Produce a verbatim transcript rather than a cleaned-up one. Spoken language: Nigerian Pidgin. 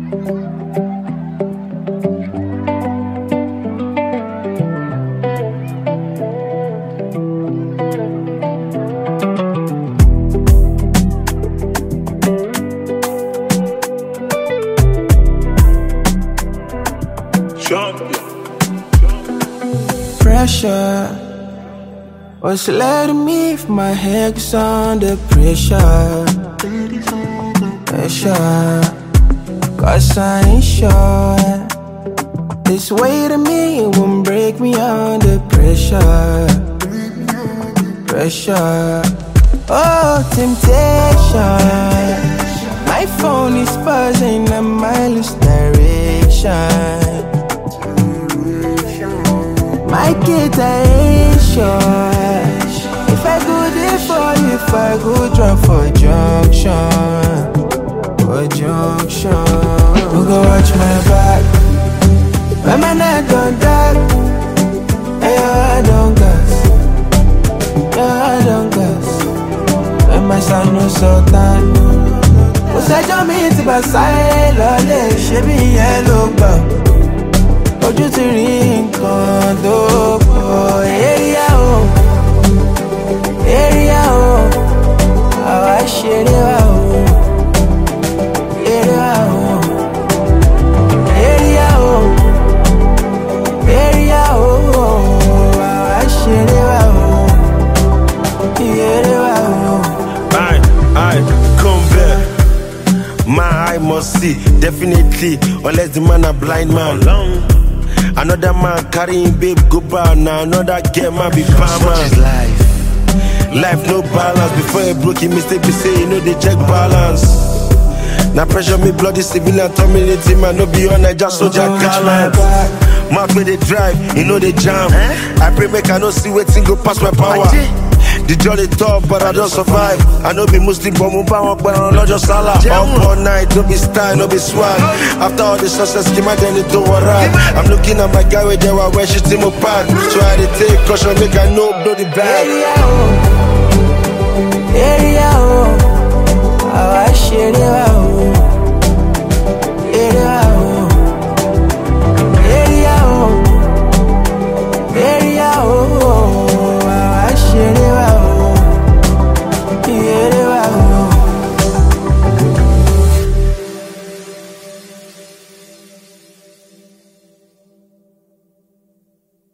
Pressure was letting me if my head was under pressure. Pressure, cause I ain't sure this weight of me won't break me under pressure. Pressure, oh temptation. My phone is buzzing in a mindless direction. My kids, I ain't sure if I go there for you, if I go drop for junction, for junction. Who go watch my back? When my neck don't die, and your heart don't gas, your heart don't gas. When my son no sultan, who said you mean to be silent? She be yellow bum. Ojú ti rí nǹkan tó pọ̀. Area o, area o, àwa ṣeré wa o. Area o, area o, area o, àwa ṣeré wa o. Area wa o. Aye, aye, come back. My eye must see, definitely, unless the man a blind man. Another man carrying babe go bar now. Another girl man be palmer. Such is life. Life no balance. Before a broke mistake, we say you know they check balance. Now pressure me bloody civilian terminating man. No be on I just soldier gallant. Mark where they drive, you know they jam. I pray make I no see waiting go past my power. The journey tough, but I don't survive. I know be Muslim, but I'm bound, but I'm not just Salah. Up all night, don't be style, no be swag. After all the success, came out, then it don't worry. I'm looking at my guy where they were, where she team apart. So I had to take caution, make I know, blow the bag.